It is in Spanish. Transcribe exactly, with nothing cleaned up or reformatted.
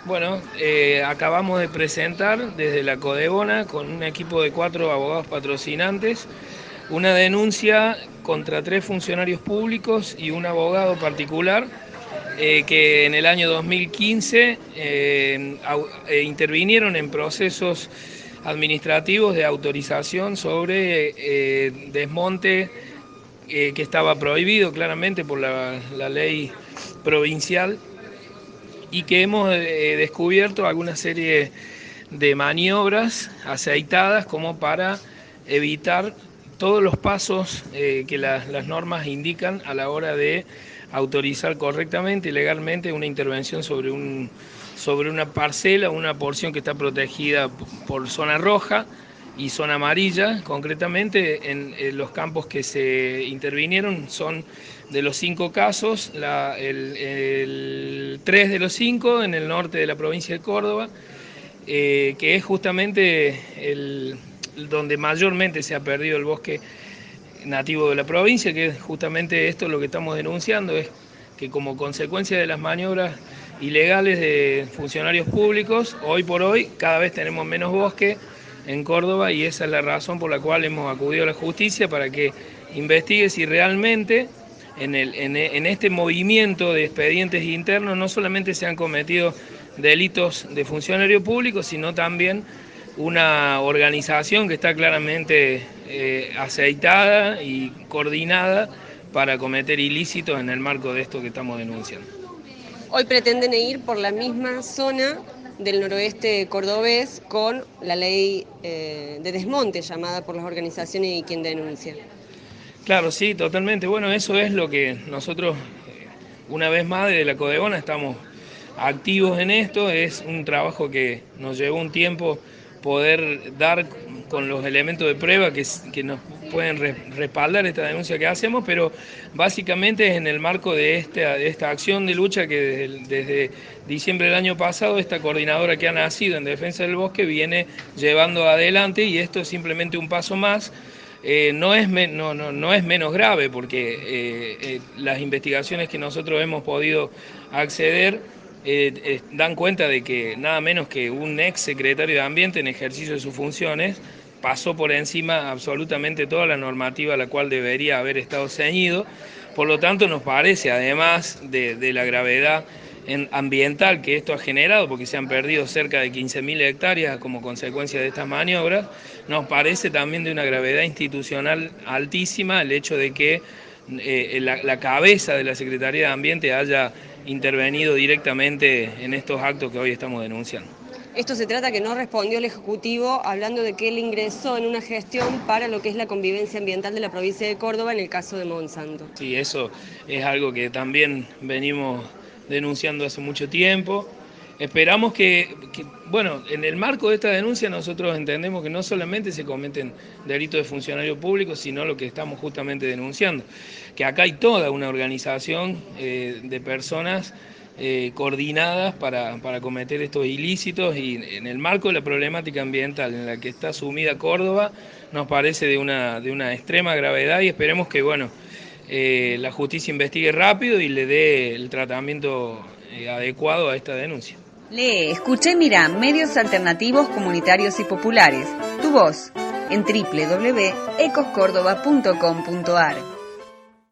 Bueno, eh, acabamos de presentar desde la Codevona con un equipo de cuatro abogados patrocinantes una denuncia contra tres funcionarios públicos y un abogado particular eh, que en el año dos mil quince eh, eh, intervinieron en procesos administrativos de autorización sobre eh, desmonte eh, que estaba prohibido claramente por la, la ley provincial, y que hemos eh, descubierto alguna serie de maniobras aceitadas como para evitar todos los pasos eh, que la, las normas indican a la hora de autorizar correctamente y legalmente una intervención sobre, un, sobre una parcela, una porción que está protegida por zona roja y zona amarilla. Concretamente, en, en los campos que se intervinieron son de los cinco casos, la, el, el tres de los cinco en el norte de la provincia de Córdoba, eh, que es justamente el, donde mayormente se ha perdido el bosque nativo de la provincia, que es justamente esto lo que estamos denunciando, es que como consecuencia de las maniobras ilegales de funcionarios públicos, hoy por hoy cada vez tenemos menos bosque en Córdoba, y esa es la razón por la cual hemos acudido a la justicia para que investigue si realmente en, el, en, en este movimiento de expedientes internos no solamente se han cometido delitos de funcionario público, sino también una organización que está claramente eh, aceitada y coordinada para cometer ilícitos en el marco de esto que estamos denunciando. Hoy pretenden ir por la misma zona del noroeste cordobés con la ley eh, de desmonte llamada por las organizaciones y quien denuncia. Claro, sí, totalmente. Bueno, eso es lo que nosotros, una vez más, desde la Codevona estamos activos en esto. Es un trabajo que nos llevó un tiempo poder dar con los elementos de prueba que, que nos pueden re, respaldar esta denuncia que hacemos, pero básicamente es en el marco de esta, de esta acción de lucha que desde, desde diciembre del año pasado esta coordinadora que ha nacido en defensa del bosque viene llevando adelante, y esto es simplemente un paso más. Eh, no, es me, no, no, no es menos grave, porque eh, eh, las investigaciones que nosotros hemos podido acceder eh, eh, dan cuenta de que nada menos que un ex secretario de Ambiente en ejercicio de sus funciones pasó por encima absolutamente toda la normativa a la cual debería haber estado ceñido. Por lo tanto, nos parece, además de, de la gravedad en ambiental que esto ha generado, porque se han perdido cerca de quince mil hectáreas como consecuencia de estas maniobras, nos parece también de una gravedad institucional altísima el hecho de que eh, la, la cabeza de la Secretaría de Ambiente haya intervenido directamente en estos actos que hoy estamos denunciando. Esto se trata que no respondió el Ejecutivo hablando de que él ingresó en una gestión para lo que es la convivencia ambiental de la provincia de Córdoba en el caso de Monsanto. Sí, eso es algo que también venimos denunciando hace mucho tiempo. Esperamos que, que, bueno, en el marco de esta denuncia nosotros entendemos que no solamente se cometen delitos de funcionarios públicos, sino lo que estamos justamente denunciando, que acá hay toda una organización eh, de personas eh, coordinadas para, para cometer estos ilícitos, y en el marco de la problemática ambiental en la que está sumida Córdoba, nos parece de una, de una extrema gravedad, y esperemos que, bueno, eh, la justicia investigue rápido y le dé el tratamiento eh, adecuado a esta denuncia. Lee, escucha y mira medios alternativos, comunitarios y populares. Tu voz en doble u doble u doble u punto ecos córdoba punto com punto ar.